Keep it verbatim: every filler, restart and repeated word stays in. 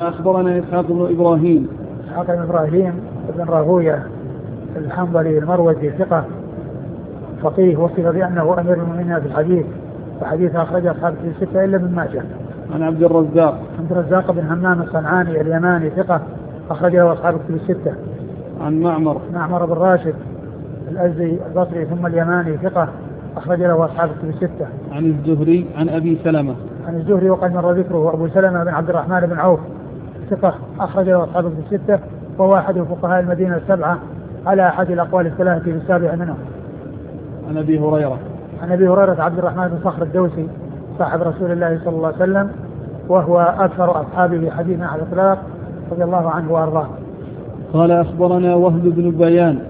أخبرنا إسحاق بن إبراهيم إسحاق بن إبراهيم بن راهوية الحنظلي المروزي ثقة فقيه، وصف بأنه أمير المؤمنين في الحديث، وحديث أخرج أصحاب الستة إلا ابن ماجه. عن عبد الرزاق عبد الرزاق بن همام الصنعاني اليماني ثقة أخرج له أصحاب الستة. عن معمر معمر بن راشد الأزدي البصري ثم اليماني ثقة أخرج له أصحاب الستة. عن الزهري عن أبي سلمة عن الزهري وقد مر ذكره. أبو سلمة بن عبد الرحمن بن عوف ثقة أخرج له أصحاب الستة، وهو أحد فقهاء المدينة السبعة على أحد الأقوال الثلاثة في السابع منهم. عن أبي هريرة عن أبي هريرة عبد الرحمن بن صخر الدوسي صاحب رسول الله صلى الله عليه وسلم، وهو أكثر أصحابه حديثا على الإطلاق رضي الله عنه وأرضاه. قال أخبرنا وهب بن بيان